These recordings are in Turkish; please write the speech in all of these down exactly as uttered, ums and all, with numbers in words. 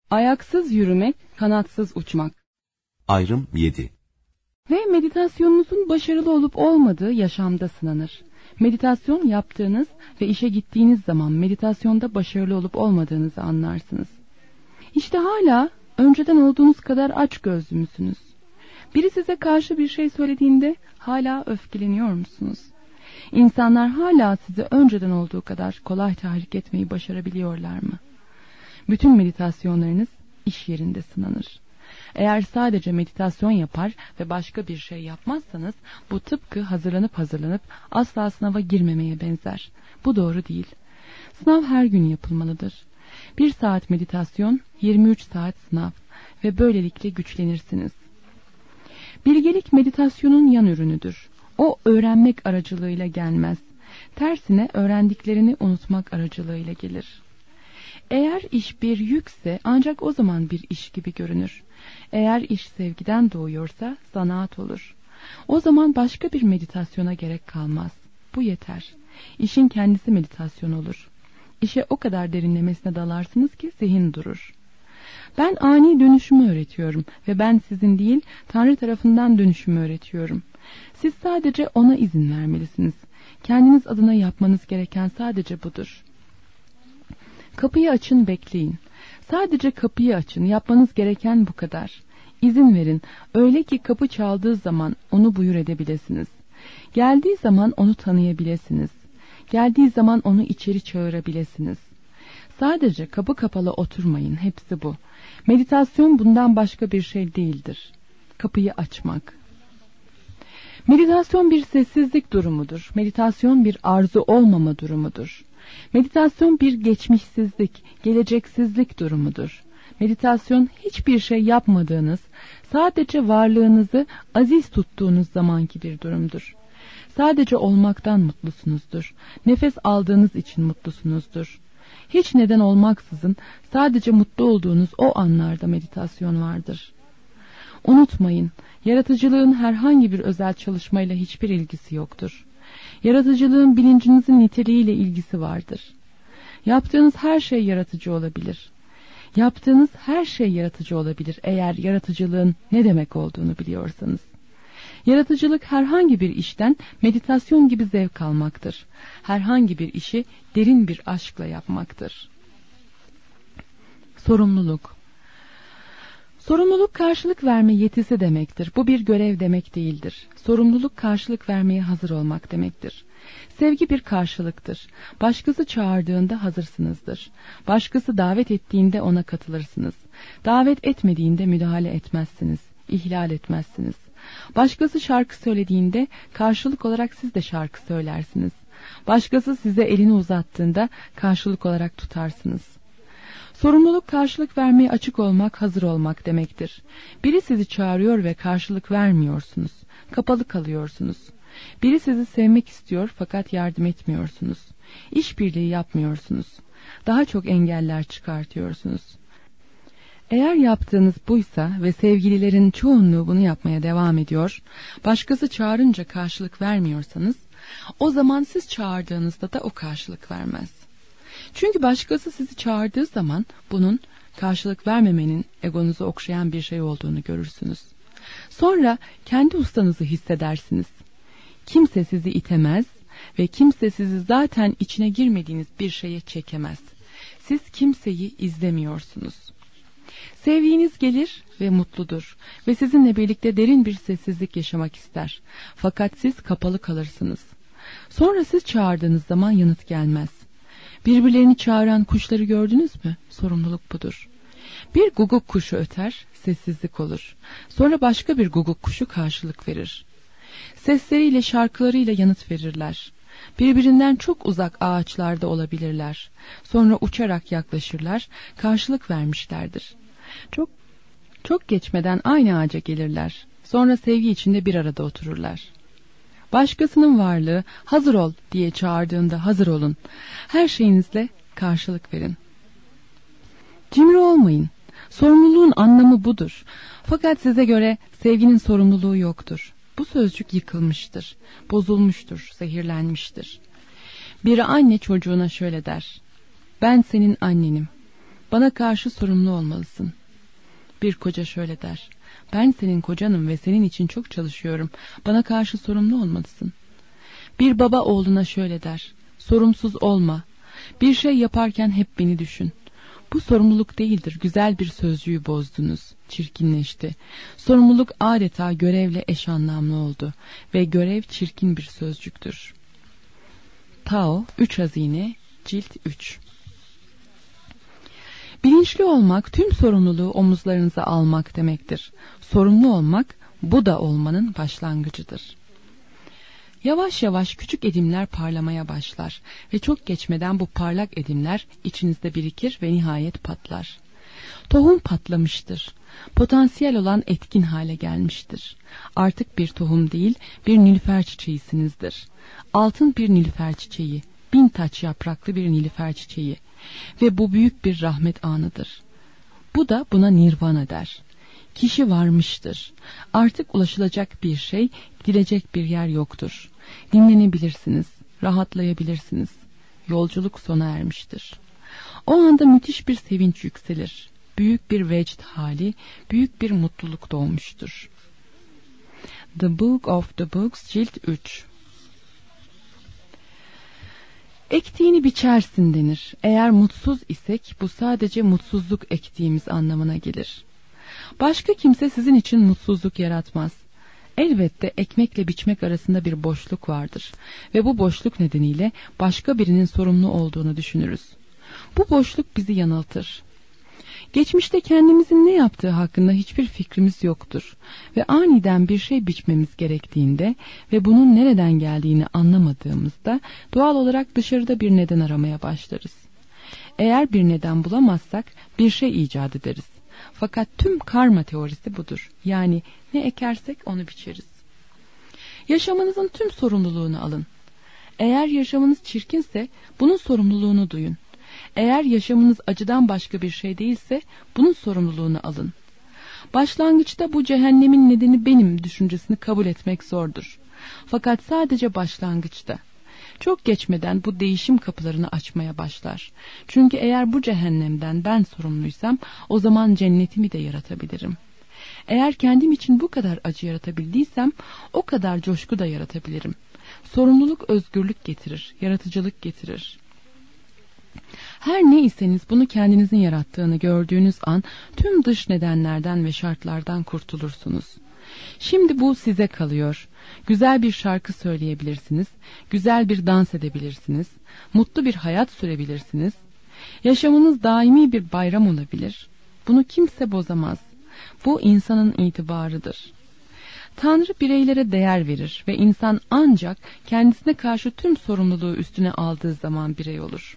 Ayaksız yürümek, kanatsız uçmak. Ayrım yedi. Ve meditasyonunuzun başarılı olup olmadığı yaşamda sınanır. Meditasyon yaptığınız ve işe gittiğiniz zaman meditasyonda başarılı olup olmadığınızı anlarsınız. İşte hala önceden olduğunuz kadar açgözlü müsünüz? Biri size karşı bir şey söylediğinde hala öfkeleniyor musunuz? İnsanlar hala sizi önceden olduğu kadar kolay tahrik etmeyi başarabiliyorlar mı? Bütün meditasyonlarınız iş yerinde sınanır. Eğer sadece meditasyon yapar ve başka bir şey yapmazsanız bu tıpkı hazırlanıp hazırlanıp asla sınava girmemeye benzer. Bu doğru değil. Sınav her gün yapılmalıdır. Bir saat meditasyon, yirmi üç saat sınav ve böylelikle güçlenirsiniz. Bilgelik meditasyonun yan ürünüdür. O öğrenmek aracılığıyla gelmez. Tersine öğrendiklerini unutmak aracılığıyla gelir. Eğer iş bir yükse ancak o zaman bir iş gibi görünür. Eğer iş sevgiden doğuyorsa zanaat olur. O zaman başka bir meditasyona gerek kalmaz. Bu yeter. İşin kendisi meditasyon olur. İşe o kadar derinlemesine dalarsınız ki zihin durur. Ben ani dönüşümü öğretiyorum ve ben sizin değil Tanrı tarafından dönüşümü öğretiyorum. Siz sadece ona izin vermelisiniz. Kendiniz adına yapmanız gereken sadece budur. Kapıyı açın, bekleyin. Sadece kapıyı açın, yapmanız gereken bu kadar. İzin verin, öyle ki kapı çaldığı zaman onu buyur edebilirsiniz. Geldiği zaman onu tanıyabilirsiniz. Geldiği zaman onu içeri çağırabilirsiniz. Sadece kapı kapalı oturmayın, hepsi bu. Meditasyon bundan başka bir şey değildir. Kapıyı açmak. Meditasyon bir sessizlik durumudur. Meditasyon bir arzu olmama durumudur. Meditasyon bir geçmişsizlik, geleceksizlik durumudur. Meditasyon hiçbir şey yapmadığınız, sadece varlığınızı aziz tuttuğunuz zamanki bir durumdur. Sadece olmaktan mutlusunuzdur. Nefes aldığınız için mutlusunuzdur. Hiç neden olmaksızın sadece mutlu olduğunuz o anlarda meditasyon vardır. Unutmayın, yaratıcılığın herhangi bir özel çalışmayla hiçbir ilgisi yoktur. Yaratıcılığın bilincinizin niteliğiyle ilgisi vardır. Yaptığınız her şey yaratıcı olabilir. Yaptığınız her şey yaratıcı olabilir eğer yaratıcılığın ne demek olduğunu biliyorsanız. Yaratıcılık herhangi bir işten meditasyon gibi zevk almaktır. Herhangi bir işi derin bir aşkla yapmaktır. Sorumluluk. Sorumluluk karşılık verme yetisi demektir. Bu bir görev demek değildir. Sorumluluk karşılık vermeye hazır olmak demektir. Sevgi bir karşılıktır. Başkası çağırdığında hazırsınızdır. Başkası davet ettiğinde ona katılırsınız. Davet etmediğinde müdahale etmezsiniz. İhlal etmezsiniz. Başkası şarkı söylediğinde karşılık olarak siz de şarkı söylersiniz. Başkası size elini uzattığında karşılık olarak tutarsınız. Sorumluluk karşılık vermeye açık olmak, hazır olmak demektir. Biri sizi çağırıyor ve karşılık vermiyorsunuz. Kapalı kalıyorsunuz. Biri sizi sevmek istiyor fakat yardım etmiyorsunuz. İşbirliği yapmıyorsunuz. Daha çok engeller çıkartıyorsunuz. Eğer yaptığınız buysa ve sevgililerin çoğunluğu bunu yapmaya devam ediyor, başkası çağırınca karşılık vermiyorsanız, o zaman siz çağırdığınızda da o karşılık vermez. Çünkü başkası sizi çağırdığı zaman bunun karşılık vermemenin egonuzu okşayan bir şey olduğunu görürsünüz. Sonra kendi ustanızı hissedersiniz. Kimse sizi itemez ve kimse sizi zaten içine girmediğiniz bir şeye çekemez. Siz kimseyi izlemiyorsunuz. Sevdiğiniz gelir ve mutludur ve sizinle birlikte derin bir sessizlik yaşamak ister. Fakat siz kapalı kalırsınız. Sonra siz çağırdığınız zaman yanıt gelmez. Birbirlerini çağıran kuşları gördünüz mü? Sorumluluk budur. Bir guguk kuşu öter, sessizlik olur. Sonra başka bir guguk kuşu karşılık verir. Sesleriyle, şarkılarıyla yanıt verirler. Birbirinden çok uzak ağaçlarda olabilirler. Sonra uçarak yaklaşırlar, karşılık vermişlerdir. Çok çok geçmeden aynı ağaca gelirler. Sonra sevgi içinde bir arada otururlar. Başkasının varlığı hazır ol diye çağırdığında hazır olun. Her şeyinizle karşılık verin. Cimri olmayın. Sorumluluğun anlamı budur. Fakat size göre sevginin sorumluluğu yoktur. Bu sözcük yıkılmıştır, bozulmuştur, zehirlenmiştir. Bir anne çocuğuna şöyle der: ben senin annenim. Bana karşı sorumlu olmalısın. Bir koca şöyle der: ben senin kocanım ve senin için çok çalışıyorum. Bana karşı sorumlu olmalısın. Bir baba oğluna şöyle der: sorumsuz olma. Bir şey yaparken hep beni düşün. Bu sorumluluk değildir. Güzel bir sözcüğü bozdunuz. Çirkinleşti. Sorumluluk adeta görevle eş anlamlı oldu. Ve görev çirkin bir sözcüktür. Tao, Üç Hazine, Cilt üç. Bilinçli olmak, tüm sorumluluğu omuzlarınıza almak demektir. Sorumlu olmak, bu da olmanın başlangıcıdır. Yavaş yavaş küçük edimler parlamaya başlar ve çok geçmeden bu parlak edimler içinizde birikir ve nihayet patlar. Tohum patlamıştır. Potansiyel olan etkin hale gelmiştir. Artık bir tohum değil, bir nilüfer çiçeğisinizdir. Altın bir nilüfer çiçeği, bin taç yapraklı bir nilüfer çiçeği ve bu büyük bir rahmet anıdır. Bu da buna nirvana der. Kişi varmıştır. Artık ulaşılacak bir şey, gidilecek bir yer yoktur. Dinlenebilirsiniz, rahatlayabilirsiniz. Yolculuk sona ermiştir. O anda müthiş bir sevinç yükselir. Büyük bir vecd hali, büyük bir mutluluk doğmuştur. The Book of the Books, Cilt üç. Ektiğini biçersin denir. Eğer mutsuz isek bu sadece mutsuzluk ektiğimiz anlamına gelir. Başka kimse sizin için mutsuzluk yaratmaz. Elbette ekmekle biçmek arasında bir boşluk vardır ve bu boşluk nedeniyle başka birinin sorumlu olduğunu düşünürüz. Bu boşluk bizi yanıltır. Geçmişte kendimizin ne yaptığı hakkında hiçbir fikrimiz yoktur ve aniden bir şey biçmemiz gerektiğinde ve bunun nereden geldiğini anlamadığımızda doğal olarak dışarıda bir neden aramaya başlarız. Eğer bir neden bulamazsak bir şey icat ederiz. Fakat tüm karma teorisi budur. Yani ne ekersek onu biçeriz. Yaşamınızın tüm sorumluluğunu alın. Eğer yaşamınız çirkinse bunun sorumluluğunu duyun. Eğer yaşamınız acıdan başka bir şey değilse bunun sorumluluğunu alın. Başlangıçta bu cehennemin nedeni benim düşüncesini kabul etmek zordur. Fakat sadece başlangıçta. Çok geçmeden bu değişim kapılarını açmaya başlar. Çünkü eğer bu cehennemden ben sorumluysam o zaman cennetimi de yaratabilirim. Eğer kendim için bu kadar acı yaratabildiysem o kadar coşku da yaratabilirim. Sorumluluk özgürlük getirir, yaratıcılık getirir. Her ne iseniz bunu kendinizin yarattığını gördüğünüz an tüm dış nedenlerden ve şartlardan kurtulursunuz. Şimdi bu size kalıyor. Güzel bir şarkı söyleyebilirsiniz, güzel bir dans edebilirsiniz, mutlu bir hayat sürebilirsiniz. Yaşamınız daimi bir bayram olabilir. Bunu kimse bozamaz. Bu insanın itibarıdır. Tanrı bireylere değer verir ve insan ancak kendisine karşı tüm sorumluluğu üstüne aldığı zaman birey olur.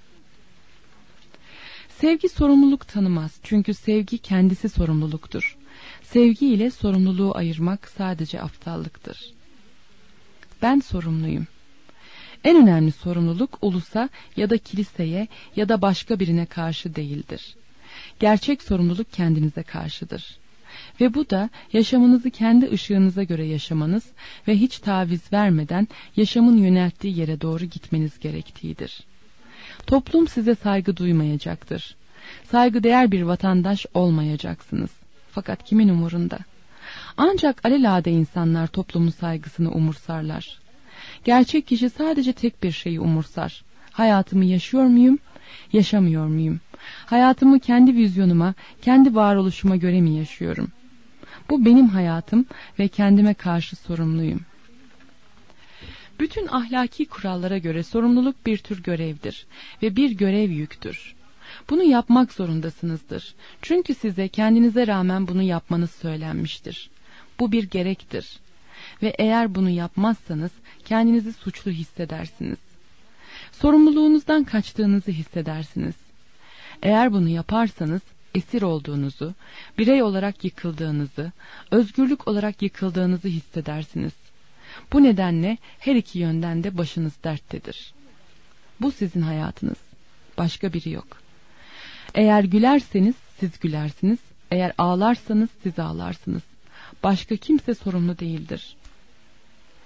Sevgi sorumluluk tanımaz çünkü sevgi kendisi sorumluluktur. Sevgi ile sorumluluğu ayırmak sadece aptallıktır. Ben sorumluyum. En önemli sorumluluk ulusa ya da kiliseye ya da başka birine karşı değildir. Gerçek sorumluluk kendinize karşıdır. Ve bu da yaşamınızı kendi ışığınıza göre yaşamanız ve hiç taviz vermeden yaşamın yönelttiği yere doğru gitmeniz gerektiğidir. Toplum size saygı duymayacaktır. Saygıdeğer bir vatandaş olmayacaksınız. Fakat kimin umurunda? Ancak alelade insanlar toplumun saygısını umursarlar. Gerçek kişi sadece tek bir şeyi umursar. Hayatımı yaşıyor muyum, yaşamıyor muyum? Hayatımı kendi vizyonuma, kendi varoluşuma göre mi yaşıyorum? Bu benim hayatım ve kendime karşı sorumluyum. Bütün ahlaki kurallara göre sorumluluk bir tür görevdir ve bir görev yüktür. Bunu yapmak zorundasınızdır. Çünkü size kendinize rağmen bunu yapmanız söylenmiştir. Bu bir gerektir. Ve eğer bunu yapmazsanız kendinizi suçlu hissedersiniz. Sorumluluğunuzdan kaçtığınızı hissedersiniz. Eğer bunu yaparsanız esir olduğunuzu, birey olarak yıkıldığınızı, özgürlük olarak yıkıldığınızı hissedersiniz. Bu nedenle her iki yönden de başınız derttedir. Bu sizin hayatınız. Başka biri yok. Eğer gülerseniz siz gülersiniz, eğer ağlarsanız siz ağlarsınız. Başka kimse sorumlu değildir.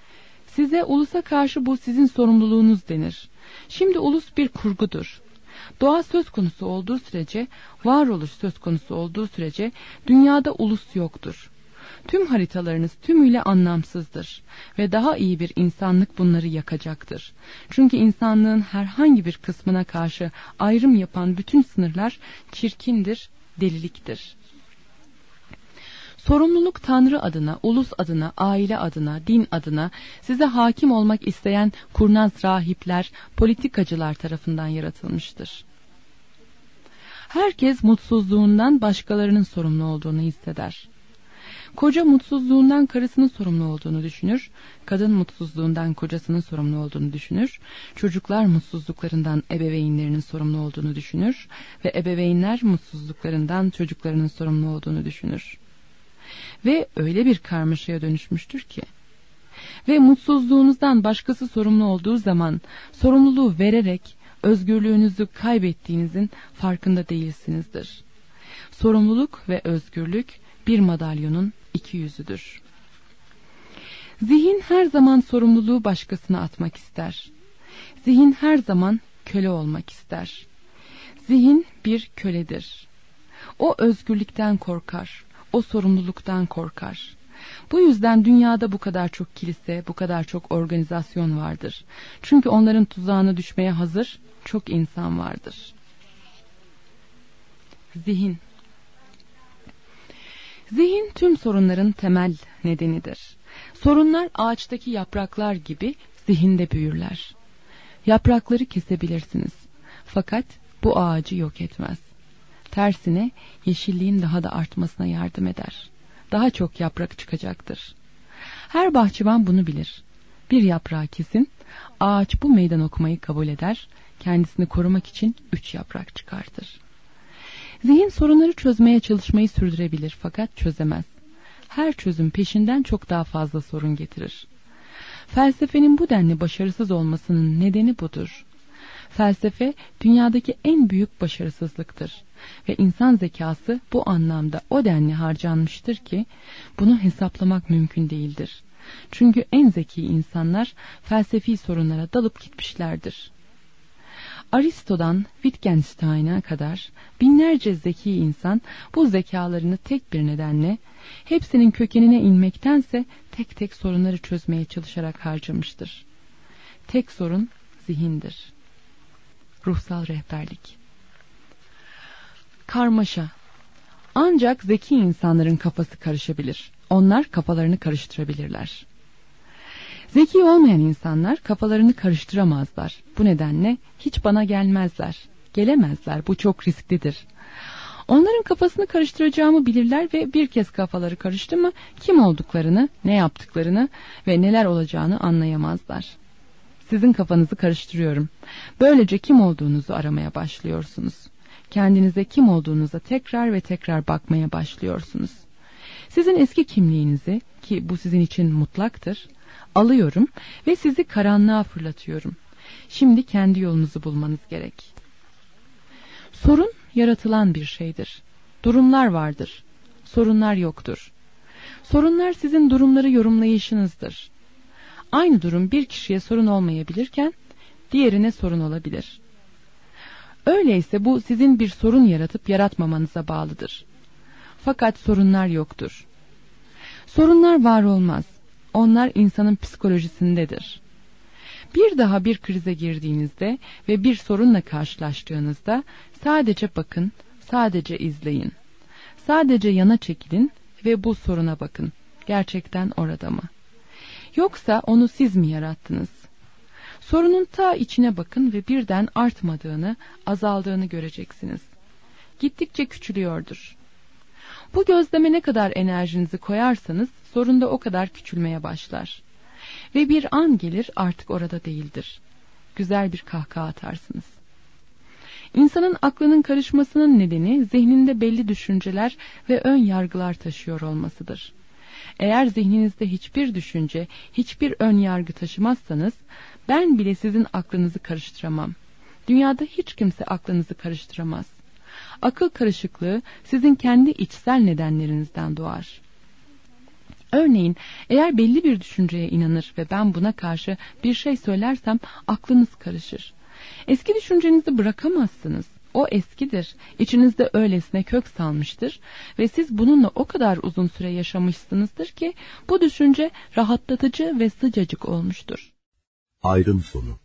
Size ulusa karşı bu sizin sorumluluğunuz denir. Şimdi ulus bir kurgudur. Doğa söz konusu olduğu sürece, varoluş söz konusu olduğu sürece dünyada ulus yoktur. Tüm haritalarınız tümüyle anlamsızdır ve daha iyi bir insanlık bunları yakacaktır. Çünkü insanlığın herhangi bir kısmına karşı ayrım yapan bütün sınırlar çirkindir, deliliktir. Sorumluluk Tanrı adına, ulus adına, aile adına, din adına size hakim olmak isteyen kurnaz rahipler, politikacılar tarafından yaratılmıştır. Herkes mutsuzluğundan başkalarının sorumlu olduğunu hisseder. Koca mutsuzluğundan karısının sorumlu olduğunu düşünür, kadın mutsuzluğundan kocasının sorumlu olduğunu düşünür, çocuklar mutsuzluklarından ebeveynlerinin sorumlu olduğunu düşünür ve ebeveynler mutsuzluklarından çocuklarının sorumlu olduğunu düşünür. Ve öyle bir karmaşaya dönüşmüştür ki, ve mutsuzluğunuzdan başkası sorumlu olduğu zaman sorumluluğu vererek özgürlüğünüzü kaybettiğinizin farkında değilsinizdir. Sorumluluk ve özgürlük bir madalyonun iki yüzüdür. Zihin her zaman sorumluluğu başkasına atmak ister. Zihin her zaman köle olmak ister. Zihin bir köledir. O özgürlükten korkar. O sorumluluktan korkar. Bu yüzden dünyada bu kadar çok kilise, bu kadar çok organizasyon vardır. Çünkü onların tuzağına düşmeye hazır çok insan vardır. Zihin. Zihin tüm sorunların temel nedenidir. Sorunlar ağaçtaki yapraklar gibi zihinde büyürler. Yaprakları kesebilirsiniz. Fakat bu ağacı yok etmez. Tersine yeşilliğin daha da artmasına yardım eder. Daha çok yaprak çıkacaktır. Her bahçıvan bunu bilir. Bir yaprağı kesin, ağaç bu meydan okumayı kabul eder, kendisini korumak için üç yaprak çıkartır. Zihin sorunları çözmeye çalışmayı sürdürebilir fakat çözemez. Her çözüm peşinden çok daha fazla sorun getirir. Felsefenin bu denli başarısız olmasının nedeni budur. Felsefe dünyadaki en büyük başarısızlıktır ve insan zekası bu anlamda o denli harcanmıştır ki bunu hesaplamak mümkün değildir. Çünkü en zeki insanlar felsefi sorunlara dalıp gitmişlerdir. Aristo'dan Wittgenstein'a kadar binlerce zeki insan bu zekalarını tek bir nedenle, hepsinin kökenine inmektense tek tek sorunları çözmeye çalışarak harcamıştır. Tek sorun zihindir. Ruhsal rehberlik. Karmaşa. Ancak zeki insanların kafası karışabilir. Onlar kafalarını karıştırabilirler. Zeki olmayan insanlar kafalarını karıştıramazlar. Bu nedenle hiç bana gelmezler. Gelemezler. Bu çok risklidir. Onların kafasını karıştıracağımı bilirler ve bir kez kafaları karıştı mı kim olduklarını, ne yaptıklarını ve neler olacağını anlayamazlar. Sizin kafanızı karıştırıyorum. Böylece kim olduğunuzu aramaya başlıyorsunuz. Kendinize kim olduğunuza tekrar ve tekrar bakmaya başlıyorsunuz. Sizin eski kimliğinizi, ki bu sizin için mutlaktır, alıyorum ve sizi karanlığa fırlatıyorum. Şimdi kendi yolunuzu bulmanız gerek. Sorun yaratılan bir şeydir. Durumlar vardır. Sorunlar yoktur. Sorunlar sizin durumları yorumlayışınızdır. Aynı durum bir kişiye sorun olmayabilirken diğerine sorun olabilir. Öyleyse bu sizin bir sorun yaratıp yaratmamanıza bağlıdır. Fakat sorunlar yoktur. Sorunlar var olmaz. Onlar insanın psikolojisindedir. Bir daha bir krize girdiğinizde ve bir sorunla karşılaştığınızda sadece bakın, sadece izleyin. Sadece yana çekilin ve bu soruna bakın. Gerçekten orada mı? Yoksa onu siz mi yarattınız? Sorunun ta içine bakın ve birden artmadığını, azaldığını göreceksiniz. Gittikçe küçülüyordur. Bu gözleme ne kadar enerjinizi koyarsanız sorun da o kadar küçülmeye başlar. Ve bir an gelir artık orada değildir. Güzel bir kahkaha atarsınız. İnsanın aklının karışmasının nedeni zihninde belli düşünceler ve ön yargılar taşıyor olmasıdır. Eğer zihninizde hiçbir düşünce, hiçbir ön yargı taşımazsanız ben bile sizin aklınızı karıştıramam. Dünyada hiç kimse aklınızı karıştıramaz. Akıl karışıklığı sizin kendi içsel nedenlerinizden doğar. Örneğin eğer belli bir düşünceye inanır ve ben buna karşı bir şey söylersem aklınız karışır. Eski düşüncenizi bırakamazsınız. O eskidir, içinizde öylesine kök salmıştır ve siz bununla o kadar uzun süre yaşamışsınızdır ki bu düşünce rahatlatıcı ve sıcacık olmuştur. Ayrım sonu.